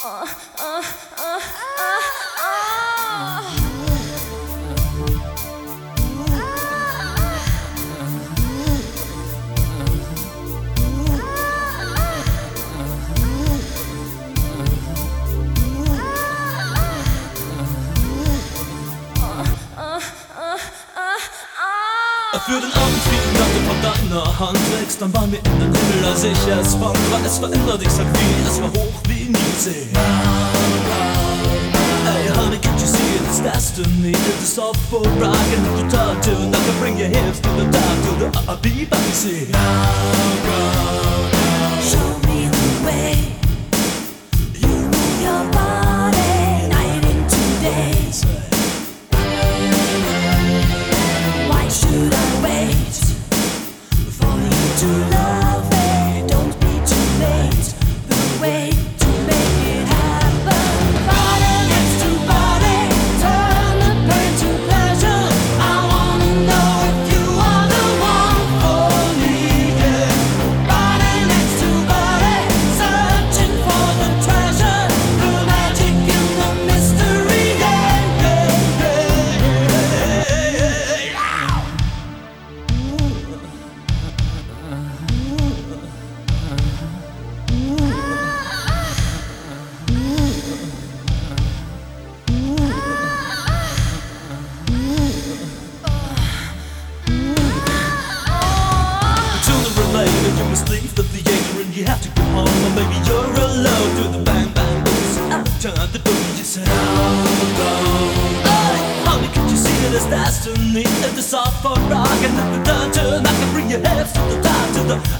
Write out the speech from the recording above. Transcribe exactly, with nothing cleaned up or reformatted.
Für den Abend vielen Dank von deiner Hand wächst dann bei mir in den Himmel, als ich es fand, war es verändert, ich sag wie, es war hoch wie nie gesehen. Hey honey, can't you see it's destiny, it's all for rockin' to talk to, now can bring your hips to the top, to the upbeat bassy. Show me the way, you move your body, night into day. Why should I wait for you to love me? Don't be too late. The way to make it happen. Body next to body, turn the pain to pleasure. I wanna know if you are the one for me. Yeah. Body next to body, searching for the treasure, the magic in the mystery. Yeah, yeah, yeah, yeah, yeah. You must leave the theater and you have to go home, or maybe you're alone through the bang bang boots. Turn the door and you say, oh, oh. Honey, can't you see that it's destiny? If it's all for rock and if the turn, turn, I can bring your hips to the top, to the